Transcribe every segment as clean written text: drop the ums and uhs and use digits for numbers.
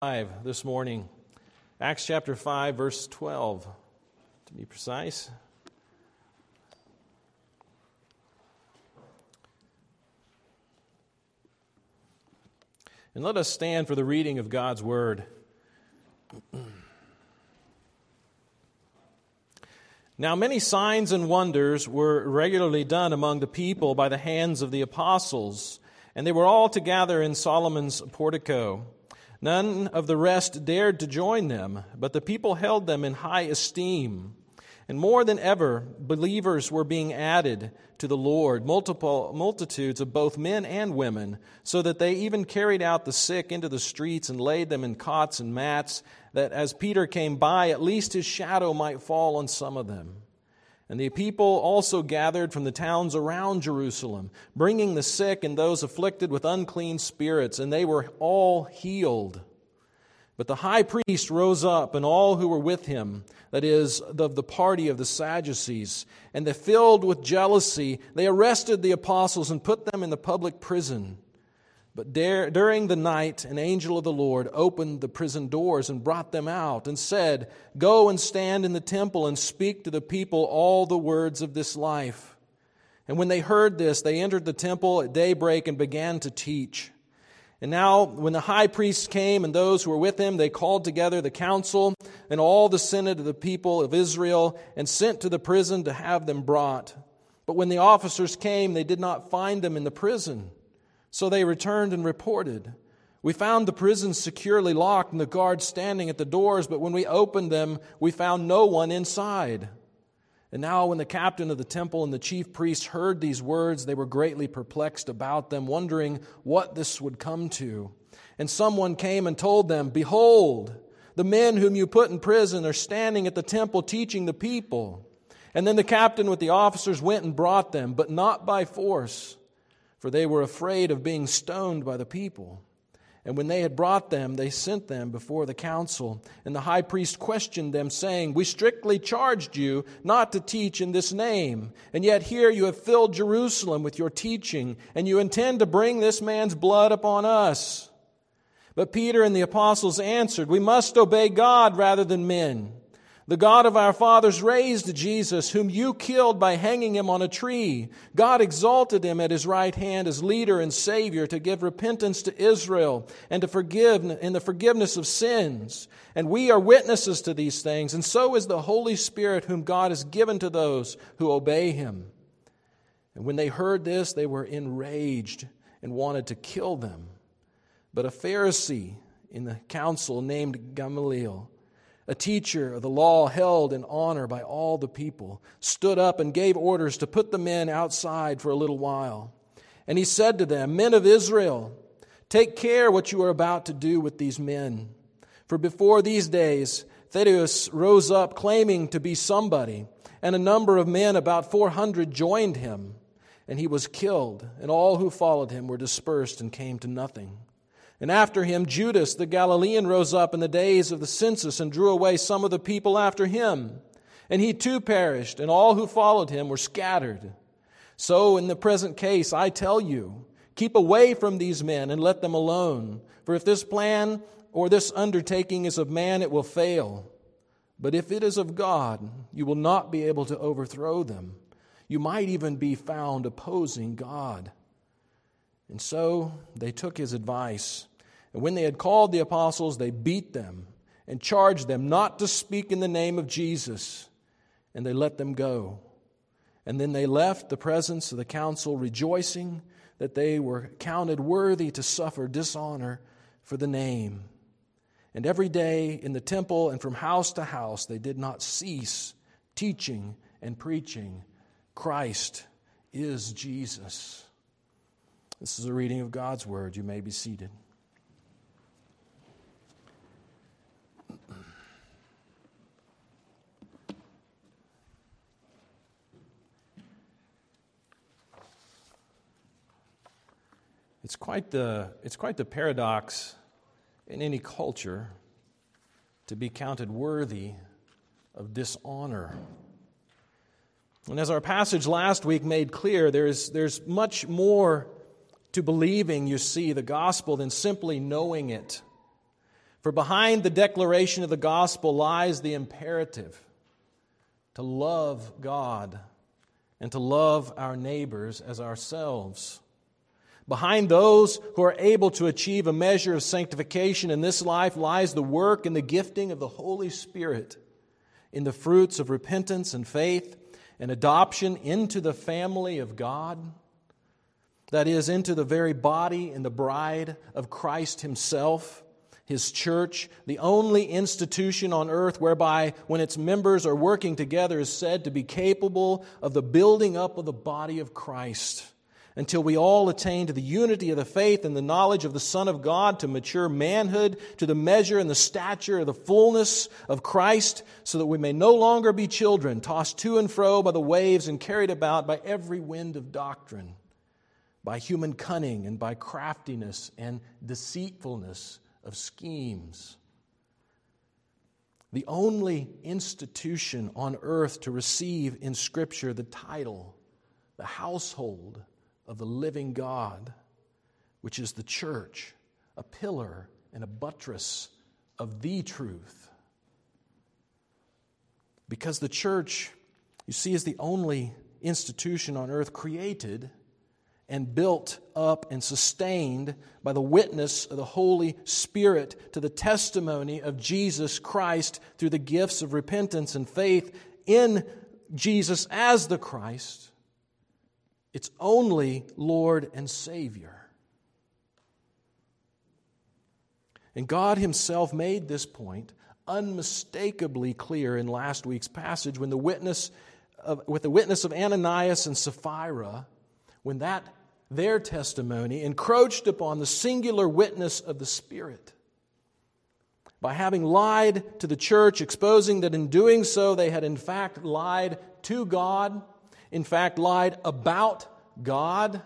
5 this morning. Acts chapter 5, verse 12, to be precise. And let us stand for the reading of God's Word. Now many signs and wonders were regularly done among the people by the hands of the apostles, and they were all together in Solomon's portico. None of the rest dared to join them, but the people held them in high esteem. And more than ever, believers were being added to the Lord, multitudes of both men and women, so that they even carried out the sick into the streets and laid them in cots and mats, that as Peter came by, at least his shadow might fall on some of them. And the people also gathered from the towns around Jerusalem, bringing the sick and those afflicted with unclean spirits, and they were all healed. But the high priest rose up, and all who were with him, that is, of the party of the Sadducees, and they, filled with jealousy, they arrested the apostles and put them in the public prison. But during the night, an angel of the Lord opened the prison doors and brought them out and said, "Go and stand in the temple and speak to the people all the words of this life." And when they heard this, they entered the temple at daybreak and began to teach. And now, when the high priest came and those who were with him, they called together the council and all the synod of the people of Israel and sent to the prison to have them brought. But when the officers came, they did not find them in the prison. So they returned and reported, "We found the prison securely locked and the guards standing at the doors, but when we opened them, we found no one inside." And now when the captain of the temple and the chief priests heard these words, they were greatly perplexed about them, wondering what this would come to. And someone came and told them, "Behold, the men whom you put in prison are standing at the temple teaching the people." And then the captain with the officers went and brought them, but not by force, for they were afraid of being stoned by the people. And when they had brought them, they sent them before the council. And the high priest questioned them, saying, "We strictly charged you not to teach in this name. And yet here you have filled Jerusalem with your teaching, and you intend to bring this man's blood upon us." But Peter and the apostles answered, "We must obey God rather than men. The God of our fathers raised Jesus, whom you killed by hanging him on a tree. God exalted him at his right hand as leader and Savior to give repentance to Israel and to forgive in the forgiveness of sins. And we are witnesses to these things, and so is the Holy Spirit whom God has given to those who obey him." And when they heard this, they were enraged and wanted to kill them. But a Pharisee in the council named Gamaliel, a teacher of the law held in honor by all the people, stood up and gave orders to put the men outside for a little while. And he said to them, "Men of Israel, take care what you are about to do with these men. For before these days, Thaddeus rose up claiming to be somebody, and a number of men, about 400, joined him. And he was killed, and all who followed him were dispersed and came to nothing. And after him, Judas the Galilean rose up in the days of the census and drew away some of the people after him. And he too perished, and all who followed him were scattered. So in the present case, I tell you, keep away from these men and let them alone. For if this plan or this undertaking is of man, it will fail. But if it is of God, you will not be able to overthrow them. You might even be found opposing God." And so they took his advice. And when they had called the apostles, they beat them and charged them not to speak in the name of Jesus. And they let them go. And then they left the presence of the council, rejoicing that they were counted worthy to suffer dishonor for the name. And every day in the temple and from house to house, they did not cease teaching and preaching, "Christ is Jesus." This is a reading of God's Word. You may be seated. It's quite the paradox in any culture to be counted worthy of dishonor. And as our passage last week made clear, there's much more to believing, you see, the gospel than simply knowing it. For behind the declaration of the gospel lies the imperative to love God and to love our neighbors as ourselves. Behind those who are able to achieve a measure of sanctification in this life lies the work and the gifting of the Holy Spirit in the fruits of repentance and faith and adoption into the family of God, that is, into the very body and the bride of Christ Himself, His church, the only institution on earth whereby, when its members are working together, is said to be capable of the building up of the body of Christ, until we all attain to the unity of the faith and the knowledge of the Son of God, to mature manhood, to the measure and the stature of the fullness of Christ, so that we may no longer be children, tossed to and fro by the waves and carried about by every wind of doctrine, by human cunning and by craftiness and deceitfulness of schemes. The only institution on earth to receive in Scripture the title, the household of the living God, which is the church, a pillar and a buttress of the truth. Because the church, you see, is the only institution on earth created and built up and sustained by the witness of the Holy Spirit to the testimony of Jesus Christ through the gifts of repentance and faith in Jesus as the Christ, its only Lord and Savior. And God Himself made this point unmistakably clear in last week's passage with the witness of Ananias and Sapphira, when their testimony encroached upon the singular witness of the Spirit. By having lied to the church, exposing that in doing so they had in fact lied to God, in fact lied about God,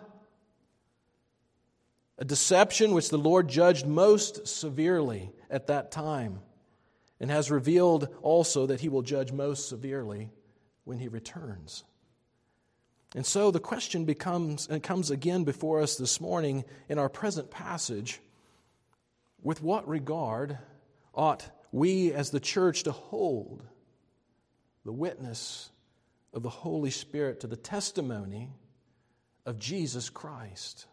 a deception which the Lord judged most severely at that time, and has revealed also that He will judge most severely when He returns. And so the question comes again before us this morning in our present passage: with what regard ought we as the church to hold the witness of the Holy Spirit to the testimony of Jesus Christ?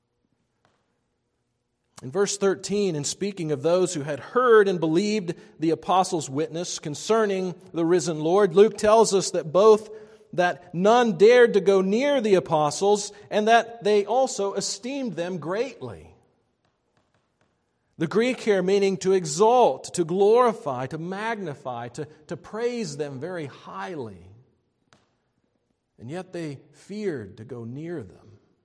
In verse 13, in speaking of those who had heard and believed the apostles' witness concerning the risen Lord, Luke tells us that none dared to go near the apostles, and that they also esteemed them greatly. The Greek here meaning to exalt, to glorify, to magnify, to praise them very highly. And yet they feared to go near them.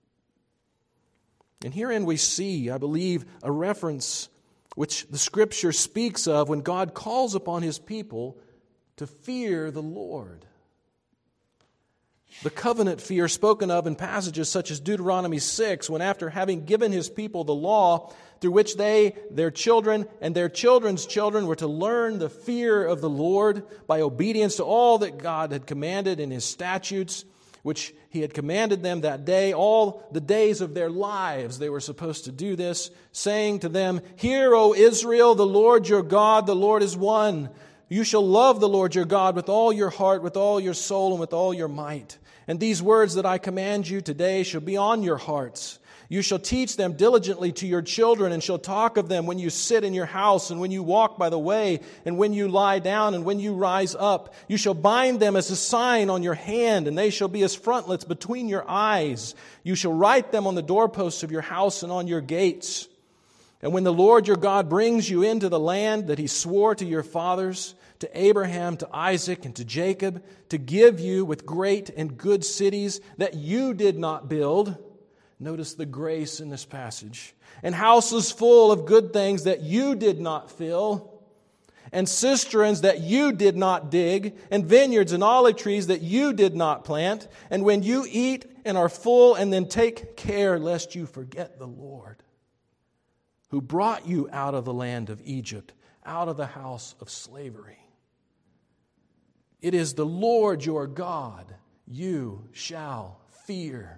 And herein we see, I believe, a reference which the Scripture speaks of when God calls upon His people to fear the Lord. The covenant fear spoken of in passages such as Deuteronomy 6, when after having given His people the law through which they, their children, and their children's children were to learn the fear of the Lord by obedience to all that God had commanded in His statutes, which He had commanded them that day, all the days of their lives they were supposed to do this, saying to them, "Hear, O Israel, the Lord your God, the Lord is one. You shall love the Lord your God with all your heart, with all your soul, and with all your might. And these words that I command you today shall be on your hearts. You shall teach them diligently to your children, and shall talk of them when you sit in your house, and when you walk by the way, and when you lie down, and when you rise up. You shall bind them as a sign on your hand, and they shall be as frontlets between your eyes. You shall write them on the doorposts of your house and on your gates. And when the Lord your God brings you into the land that He swore to your fathers, to Abraham, to Isaac, and to Jacob, to give you with great and good cities that you did not build," notice the grace in this passage, "and houses full of good things that you did not fill, and cisterns that you did not dig, and vineyards and olive trees that you did not plant, and when you eat and are full, and then take care lest you forget the Lord, who brought you out of the land of Egypt, out of the house of slavery. It is the Lord your God you shall fear.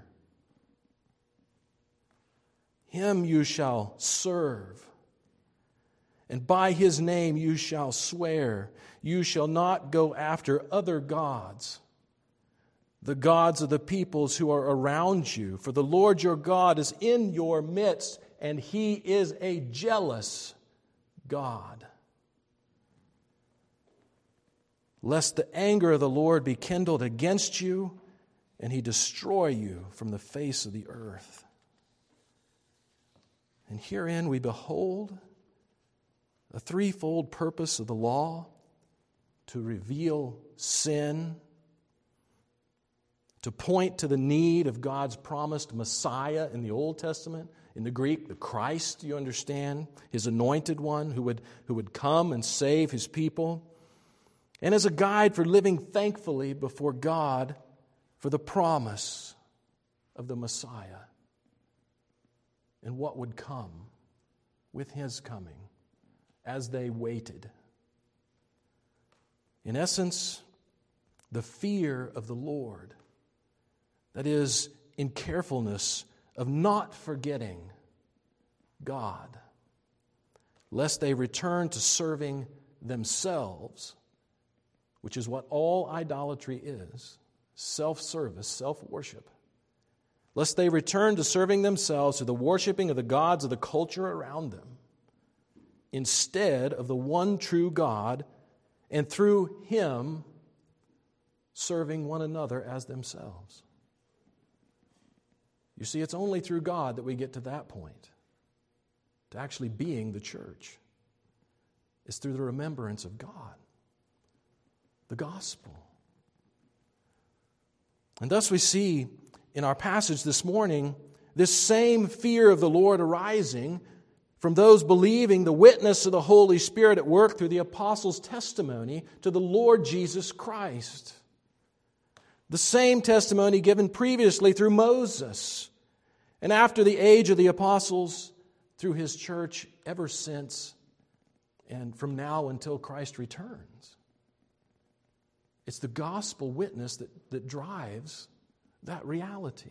Him you shall serve, And by his name you shall swear. You shall not go after other gods, the gods of the peoples who are around you. For the Lord your God is in your midst, and he is a jealous God. Lest the anger of the Lord be kindled against you, and he destroy you from the face of the earth. And herein we behold a threefold purpose of the law: to reveal sin, to point to the need of God's promised Messiah in the Old Testament, in the Greek, the Christ, you understand, his anointed one who would come and save his people, and as a guide for living thankfully before God for the promise of the Messiah and what would come with his coming as they waited. In essence, the fear of the Lord, that is, in carefulness of not forgetting God, lest they return to serving themselves, which is what all idolatry is: self-service, self-worship. Lest they return to serving themselves, to the worshiping of the gods of the culture around them, instead of the one true God, and through him serving one another as themselves. You see, it's only through God that we get to that point, to actually being the church. It's through the remembrance of God, the gospel. And thus we see in our passage this morning this same fear of the Lord arising from those believing the witness of the Holy Spirit at work through the apostles' testimony to the Lord Jesus Christ. The same testimony given previously through Moses, and after the age of the apostles, through his church ever since, and from now until Christ returns. It's the gospel witness that drives that reality.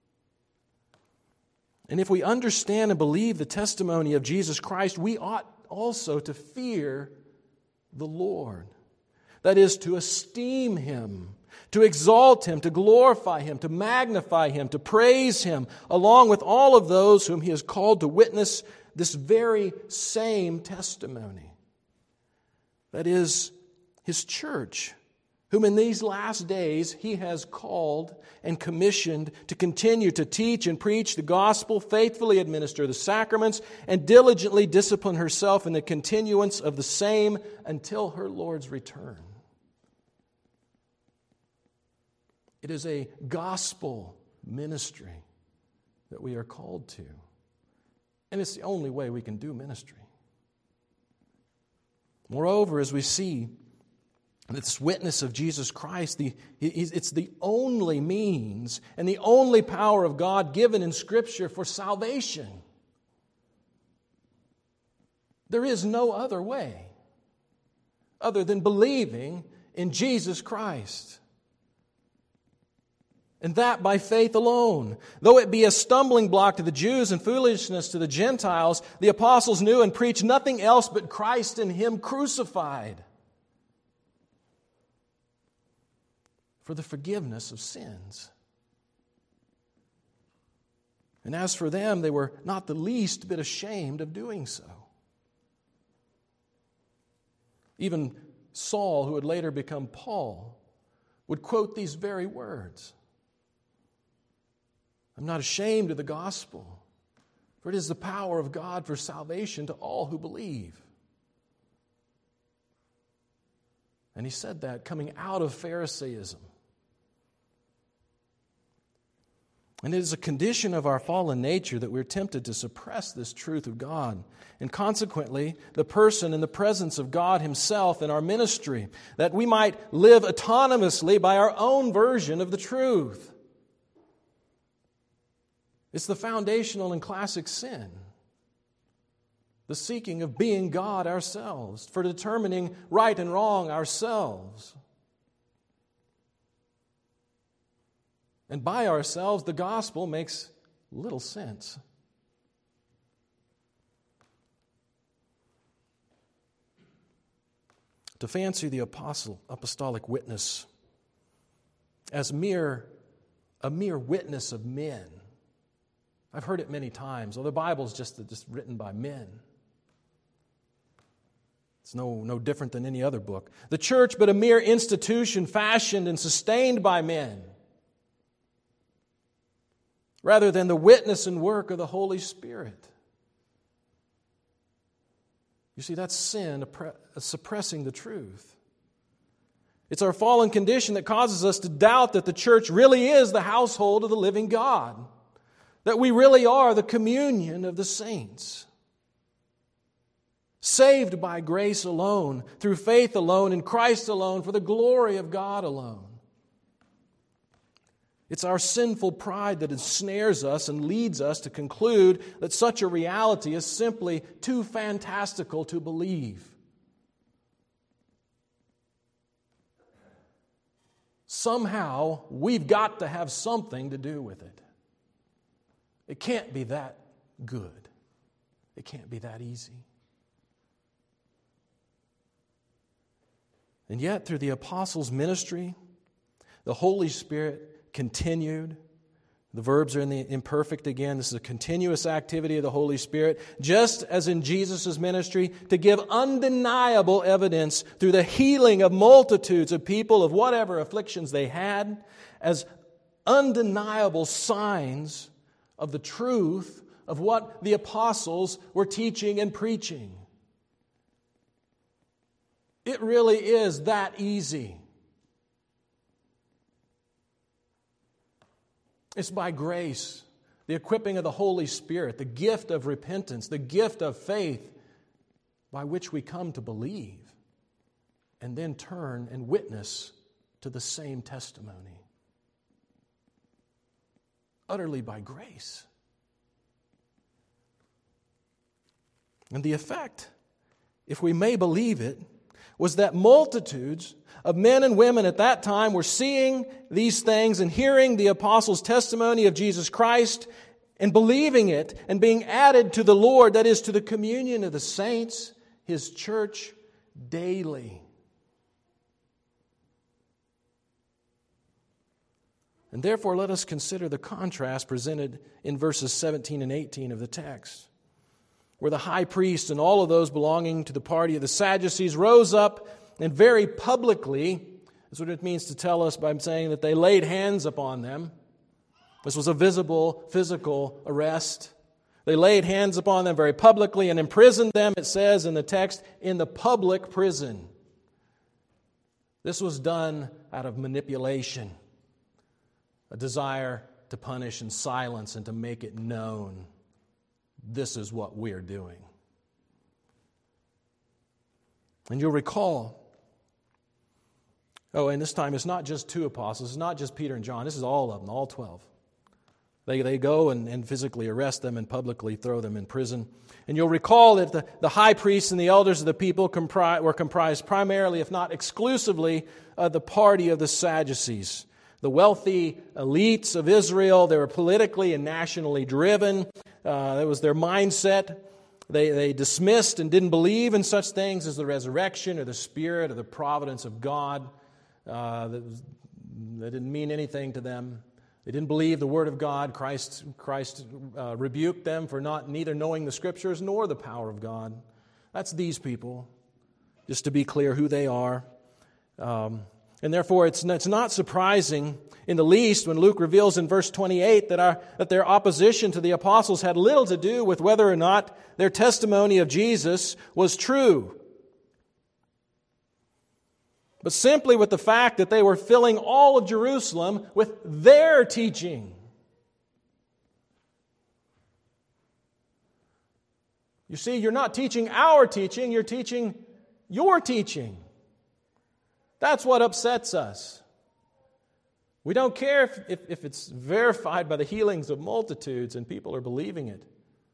And if we understand and believe the testimony of Jesus Christ, we ought also to fear the Lord. That is, to esteem him, to exalt him, to glorify him, to magnify him, to praise him, along with all of those whom he has called to witness this very same testimony. That is, his church, whom in these last days he has called and commissioned to continue to teach and preach the gospel, faithfully administer the sacraments, and diligently discipline herself in the continuance of the same until her Lord's return. It is a gospel ministry that we are called to. And it's the only way we can do ministry. Moreover, as we see this witness of Jesus Christ, it's the only means and the only power of God given in Scripture for salvation. There is no other way other than believing in Jesus Christ. And that by faith alone. Though it be a stumbling block to the Jews and foolishness to the Gentiles, the apostles knew and preached nothing else but Christ and him crucified, for the forgiveness of sins. And as for them, they were not the least bit ashamed of doing so. Even Saul, who would later become Paul, would quote these very words: "I'm not ashamed of the gospel, for it is the power of God for salvation to all who believe." And he said that coming out of Pharisaism. And it is a condition of our fallen nature that we're tempted to suppress this truth of God, and consequently the person and the presence of God himself in our ministry, that we might live autonomously by our own version of the truth. It's the foundational and classic sin, the seeking of being God ourselves, for determining right and wrong ourselves. And by ourselves, the gospel makes little sense. to fancy the apostolic witness as a mere witness of men. I've heard it many times. Well, the Bible's just written by men. It's no different than any other book. The church, but a mere institution fashioned and sustained by men, rather than the witness and work of the Holy Spirit. You see, that's sin suppressing the truth. It's our fallen condition that causes us to doubt that the church really is the household of the living God, that we really are the communion of the saints, saved by grace alone, through faith alone, in Christ alone, for the glory of God alone. It's our sinful pride that ensnares us and leads us to conclude that such a reality is simply too fantastical to believe. Somehow, we've got to have something to do with it. It can't be that good. It can't be that easy. And yet, through the apostles' ministry, the Holy Spirit continued. The verbs are in the imperfect again. This is a continuous activity of the Holy Spirit, just as in Jesus' ministry, to give undeniable evidence through the healing of multitudes of people of whatever afflictions they had, as undeniable signs of the truth of what the apostles were teaching and preaching. It really is that easy. It's by grace, the equipping of the Holy Spirit, the gift of repentance, the gift of faith by which we come to believe and then turn and witness to the same testimony. Utterly by grace. And the effect, if we may believe it, was that multitudes of men and women at that time were seeing these things and hearing the apostles' testimony of Jesus Christ and believing it and being added to the Lord, that is, to the communion of the saints, His church, daily. And therefore, let us consider the contrast presented in verses 17 and 18 of the text, where the high priest and all of those belonging to the party of the Sadducees rose up and very publicly, that's what it means to tell us by saying that they laid hands upon them. This was a visible, physical arrest. They laid hands upon them very publicly and imprisoned them, it says in the text, in the public prison. This was done out of manipulation, a desire to punish and silence and to make it known. This is what we're doing. And you'll recall, and this time it's not just two apostles, it's not just Peter and John, this is all of them, all 12. They go and physically arrest them and publicly throw them in prison. And you'll recall that the high priests and the elders of the people were comprised primarily, if not exclusively, of the party of the Sadducees. The wealthy elites of Israel, they were politically and nationally driven. That was their mindset. They dismissed and didn't believe in such things as the resurrection or the Spirit or the providence of God. That didn't mean anything to them. They didn't believe the Word of God. Christ rebuked them for neither knowing the Scriptures nor the power of God. That's these people, just to be clear who they are. And therefore, it's not surprising in the least when Luke reveals in verse 28 that their opposition to the apostles had little to do with whether or not their testimony of Jesus was true, but simply with the fact that they were filling all of Jerusalem with their teaching. You see, you're not teaching our teaching, you're teaching your teaching. That's what upsets us. We don't care if it's verified by the healings of multitudes and people are believing it.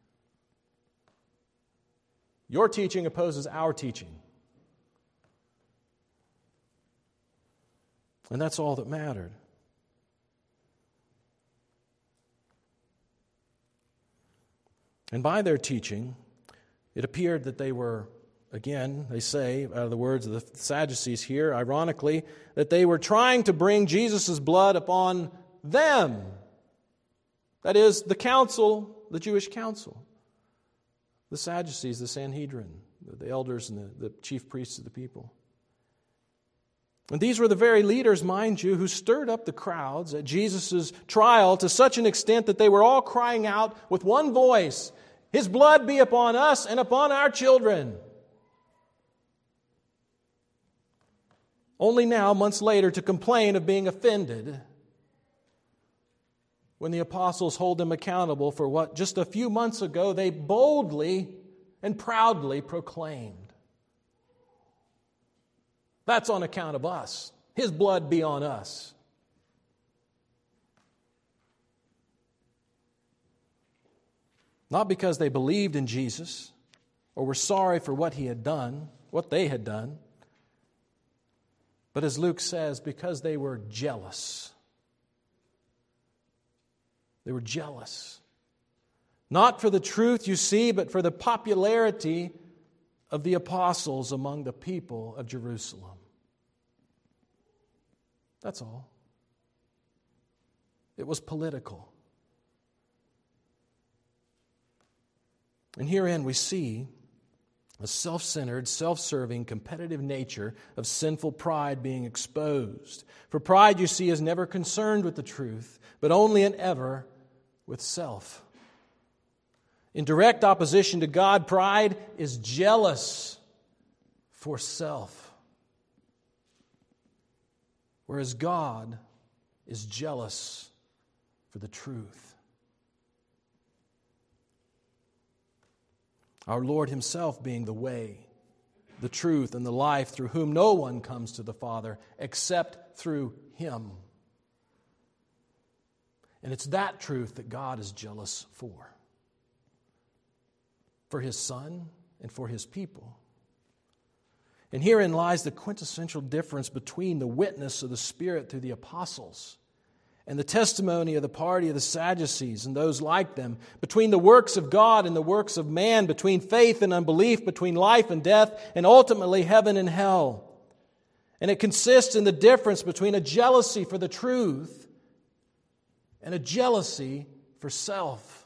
Your teaching opposes our teaching. And that's all that mattered. And by their teaching, it appeared that they were again, they say, out of the words of the Sadducees here, ironically, that they were trying to bring Jesus' blood upon them. That is, the council, the Jewish council. The Sadducees, the Sanhedrin, the elders and the chief priests of the people. And these were the very leaders, mind you, who stirred up the crowds at Jesus' trial to such an extent that they were all crying out with one voice, "His blood be upon us and upon our children." Only now, months later, to complain of being offended when the apostles hold them accountable for what just a few months ago they boldly and proudly proclaimed. That's on account of us. His blood be on us. Not because they believed in Jesus or were sorry for what He had done, what they had done, but as Luke says, because they were jealous. They were jealous. Not for the truth, you see, but for the popularity of the apostles among the people of Jerusalem. That's all. It was political. And herein we see a self-centered, self-serving, competitive nature of sinful pride being exposed. For pride, you see, is never concerned with the truth, but only and ever with self. In direct opposition to God, pride is jealous for self, whereas God is jealous for the truth. Our Lord Himself being the way, the truth, and the life, through whom no one comes to the Father except through Him. And it's that truth that God is jealous for His Son and for His people. And herein lies the quintessential difference between the witness of the Spirit through the apostles and the testimony of the party of the Sadducees and those like them, between the works of God and the works of man, between faith and unbelief, between life and death, and ultimately heaven and hell. And it consists in the difference between a jealousy for the truth and a jealousy for self.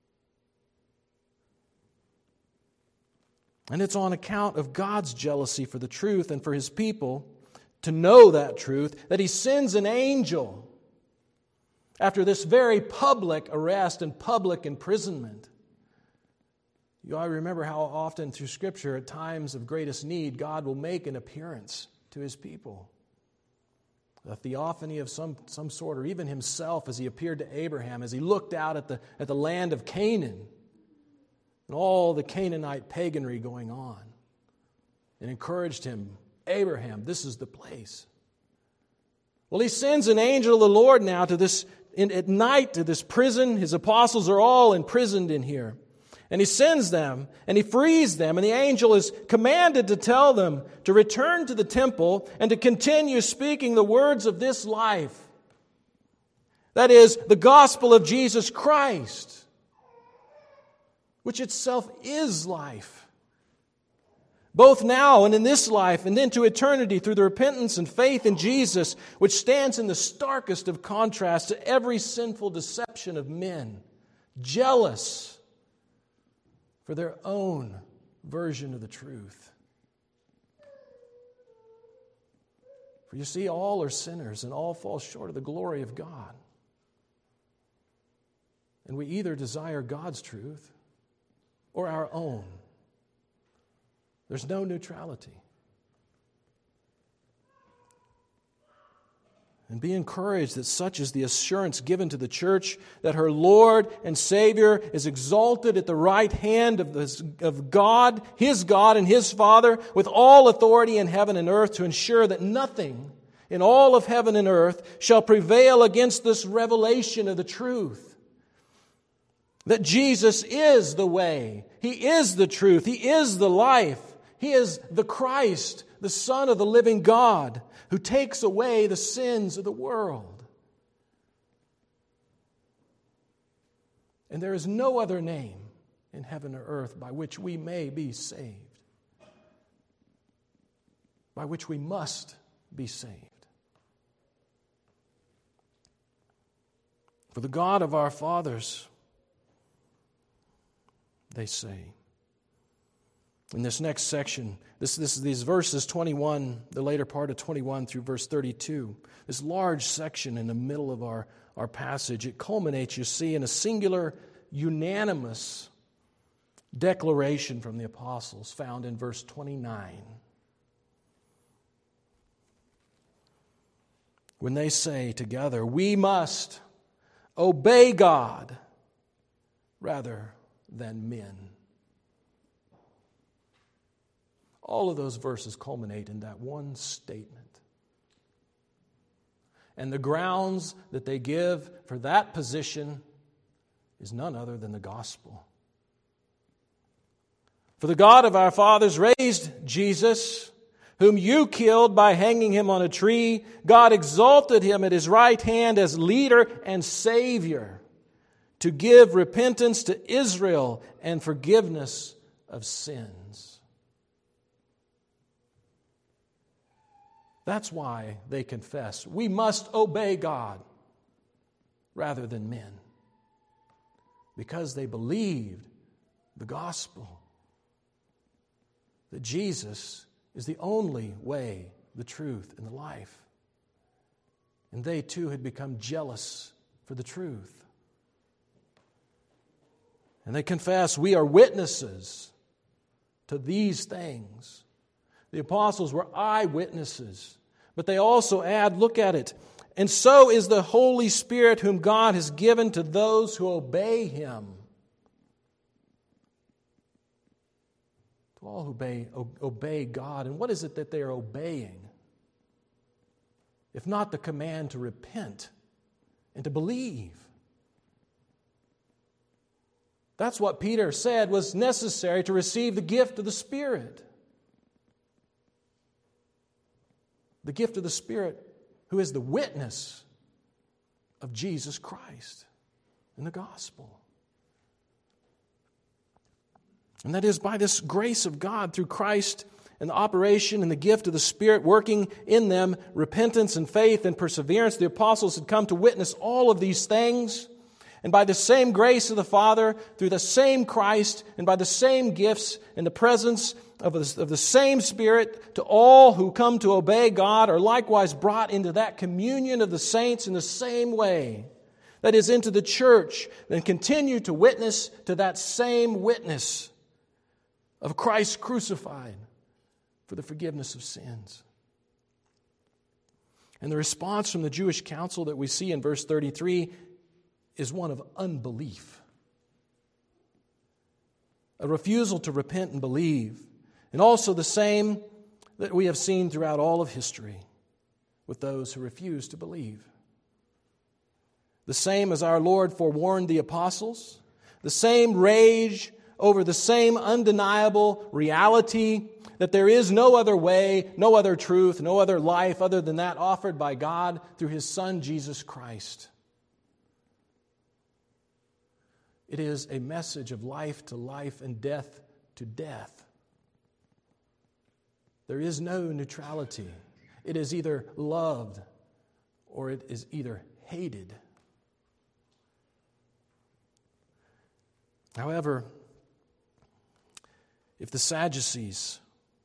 And it's on account of God's jealousy for the truth and for His people to know that truth that He sends an angel after this very public arrest and public imprisonment. You ought to remember how often through Scripture, at times of greatest need, God will make an appearance to His people. A theophany of some sort, or even Himself as He appeared to Abraham, as He looked out at the land of Canaan and all the Canaanite paganry going on, and encouraged him, "Abraham, this is the place." Well, He sends an angel of the Lord now at night to this prison. His apostles are all imprisoned in here. And He sends them, and He frees them, and the angel is commanded to tell them to return to the temple and to continue speaking the words of this life. That is, the gospel of Jesus Christ, which itself is life. Both now and in this life and into eternity through the repentance and faith in Jesus, which stands in the starkest of contrast to every sinful deception of men, jealous for their own version of the truth. For you see, all are sinners and all fall short of the glory of God. And we either desire God's truth or our own. There's no neutrality. And be encouraged that such is the assurance given to the church that her Lord and Savior is exalted at the right hand of God, His God and His Father, with all authority in heaven and earth, to ensure that nothing in all of heaven and earth shall prevail against this revelation of the truth. That Jesus is the way, He is the truth, He is the life. He is the Christ, the Son of the living God, who takes away the sins of the world. And there is no other name in heaven or earth by which we may be saved. by which we must be saved. For the God of our fathers, they say. In this next section, these verses 21, the later part of 21 through verse 32, this large section in the middle of our passage, it culminates, you see, in a singular, unanimous declaration from the apostles found in verse 29. When they say together, we must obey God rather than men. All of those verses culminate in that one statement. And the grounds that they give for that position is none other than the gospel. For the God of our fathers raised Jesus, whom you killed by hanging him on a tree. God exalted him at his right hand as leader and Savior, to give repentance to Israel and forgiveness of sins. That's why they confess, we must obey God rather than men. Because they believed the gospel, that Jesus is the only way, the truth, and the life. And they too had become jealous for the truth. And they confess, we are witnesses to these things. The apostles were eyewitnesses. But they also add, look at it, and so is the Holy Spirit whom God has given to those who obey Him. To all who obey God. And what is it that they are obeying? If not the command to repent and to believe. That's what Peter said was necessary to receive the gift of the Spirit. The gift of the Spirit, who is the witness of Jesus Christ in the gospel. And that is by this grace of God through Christ and the operation and the gift of the Spirit working in them, repentance and faith and perseverance. The apostles had come to witness all of these things. And by the same grace of the Father, through the same Christ, and by the same gifts in the presence of the same Spirit, to all who come to obey God are likewise brought into that communion of the saints in the same way. That is, into the church, and continue to witness to that same witness of Christ crucified for the forgiveness of sins. And the response from the Jewish council that we see in verse 33 is one of unbelief. A refusal to repent and believe. And also the same that we have seen throughout all of history with those who refuse to believe. The same as our Lord forewarned the apostles. The same rage over the same undeniable reality that there is no other way, no other truth, no other life other than that offered by God through His Son, Jesus Christ. It is a message of life to life and death to death. There is no neutrality. It is either loved or it is either hated. However, if the Sadducees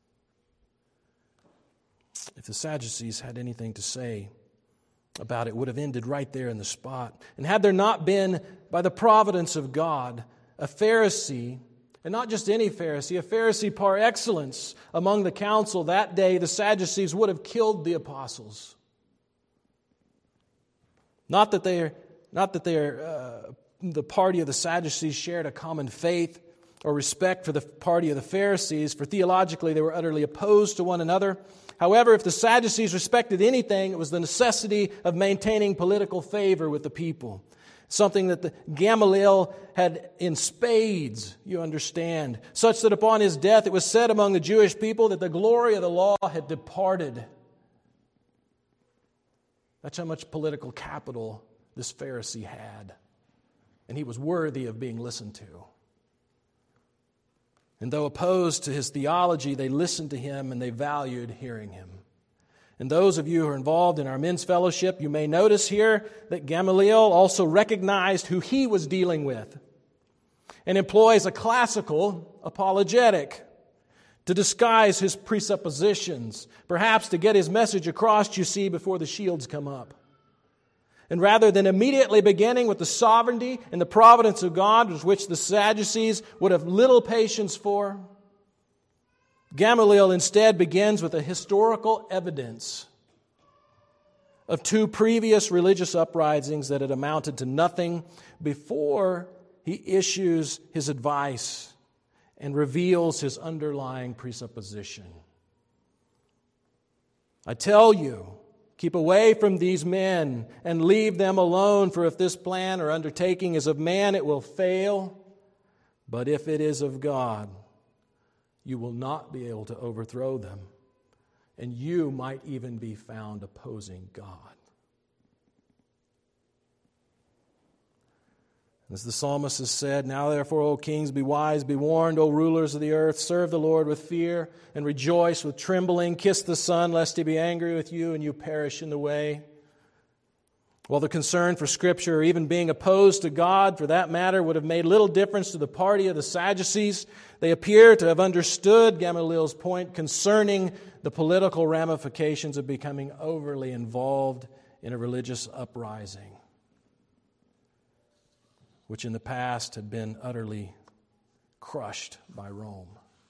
had anything to say about it, would have ended right there in the spot. And had there not been, by the providence of God, a Pharisee, and not just any Pharisee, a Pharisee par excellence among the council that day, the Sadducees would have killed the apostles. Not that the party of the Sadducees shared a common faith or respect for the party of the Pharisees, for theologically they were utterly opposed to one another. However, if the Sadducees respected anything, it was the necessity of maintaining political favor with the people. Something that the Gamaliel had in spades, you understand, such that upon his death it was said among the Jewish people that the glory of the law had departed. That's how much political capital this Pharisee had. And he was worthy of being listened to. And though opposed to his theology, they listened to him and they valued hearing him. And those of you who are involved in our men's fellowship, you may notice here that Gamaliel also recognized who he was dealing with and employs a classical apologetic to disguise his presuppositions, perhaps to get his message across, you see, before the shields come up. And rather than immediately beginning with the sovereignty and the providence of God, which the Sadducees would have little patience for, Gamaliel instead begins with a historical evidence of two previous religious uprisings that had amounted to nothing before he issues his advice and reveals his underlying presupposition. I tell you, keep away from these men and leave them alone, for if this plan or undertaking is of man, it will fail. But if it is of God, you will not be able to overthrow them, and you might even be found opposing God. As the psalmist has said, now therefore, O kings, be wise, be warned, O rulers of the earth, serve the Lord with fear and rejoice with trembling. Kiss the Son, lest he be angry with you and you perish in the way. While the concern for Scripture, or even being opposed to God, for that matter, would have made little difference to the party of the Sadducees, they appear to have understood Gamaliel's point concerning the political ramifications of becoming overly involved in a religious uprising, which in the past had been utterly crushed by Rome.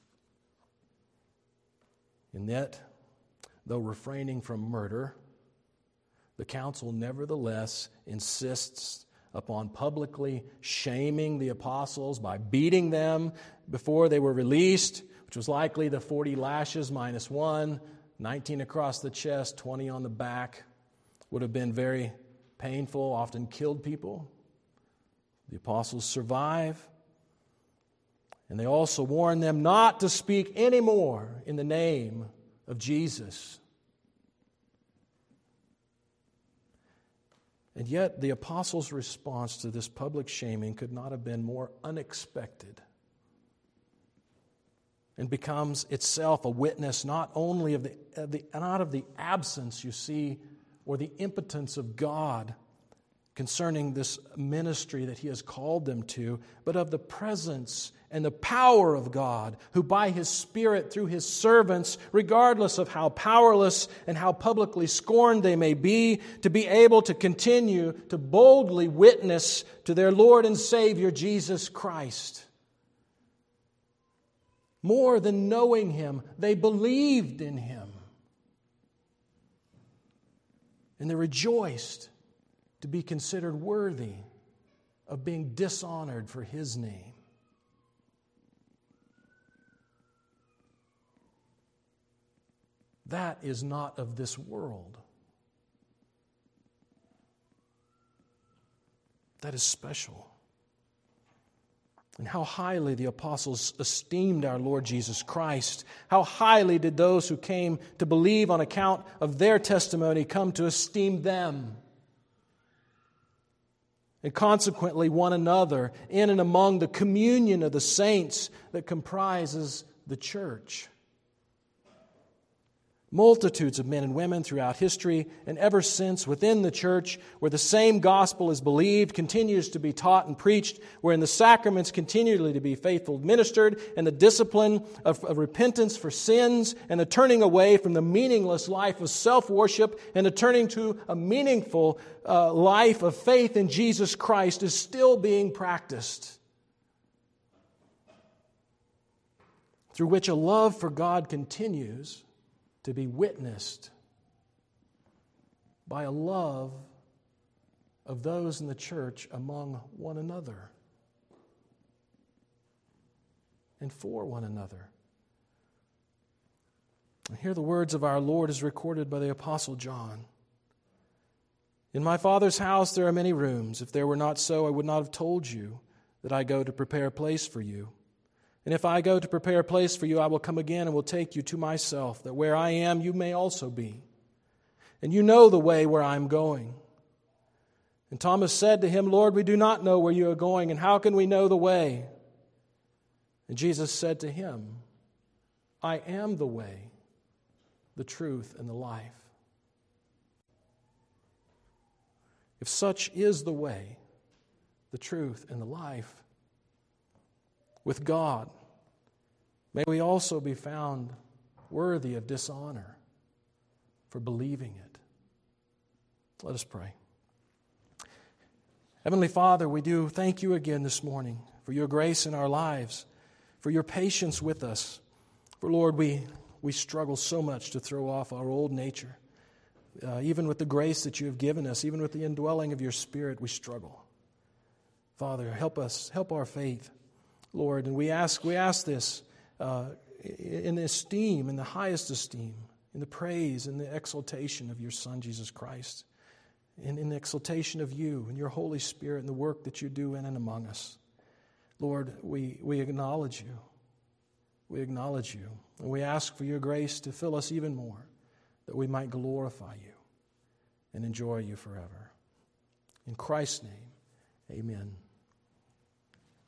And yet, though refraining from murder, the council nevertheless insists upon publicly shaming the apostles by beating them before they were released, which was likely the 40 lashes minus 1, 19 across the chest, 20 on the back. Would have been very painful, often killed people. The apostles survive, and they also warn them not to speak anymore in the name of Jesus. And yet the apostles' response to this public shaming could not have been more unexpected, and becomes itself a witness not only of the absence, you see, or the impotence of God concerning this ministry that He has called them to, but of the presence and the power of God, who by His Spirit, through His servants, regardless of how powerless and how publicly scorned they may be, to be able to continue to boldly witness to their Lord and Savior, Jesus Christ. More than knowing Him, they believed in Him. And they rejoiced to be considered worthy of being dishonored for His name. That is not of this world. That is special. And how highly the apostles esteemed our Lord Jesus Christ. How highly did those who came to believe on account of their testimony come to esteem them. And consequently one another in and among the communion of the saints that comprises the church. Multitudes of men and women throughout history and ever since within the church, where the same gospel is believed, continues to be taught and preached, wherein the sacraments continually to be faithfully administered, and the discipline of repentance for sins, and the turning away from the meaningless life of self-worship, and the turning to a meaningful life of faith in Jesus Christ is still being practiced. Through which a love for God continues to be witnessed by a love of those in the church among one another and for one another. And here the words of our Lord is recorded by the Apostle John. In my Father's house there are many rooms. If there were not so, I would not have told you that I go to prepare a place for you. And if I go to prepare a place for you, I will come again and will take you to myself, that where I am, you may also be. And you know the way where I am going. And Thomas said to him, Lord, we do not know where you are going, and how can we know the way? And Jesus said to him, I am the way, the truth, and the life. If such is the way, the truth, and the life with God, may we also be found worthy of dishonor for believing it. Let us pray. Heavenly Father, we do thank you again this morning for your grace in our lives, for your patience with us. For Lord, we struggle so much to throw off our old nature. Even with the grace that you have given us, even with the indwelling of your Spirit, we struggle. Father, help us, help our faith, Lord. And we ask this in esteem, in the highest esteem, in the praise and the exaltation of your Son, Jesus Christ, and in the exaltation of you and your Holy Spirit and the work that you do in and among us. Lord, we acknowledge you. We acknowledge you. And we ask for your grace to fill us even more, that we might glorify you and enjoy you forever. In Christ's name, amen.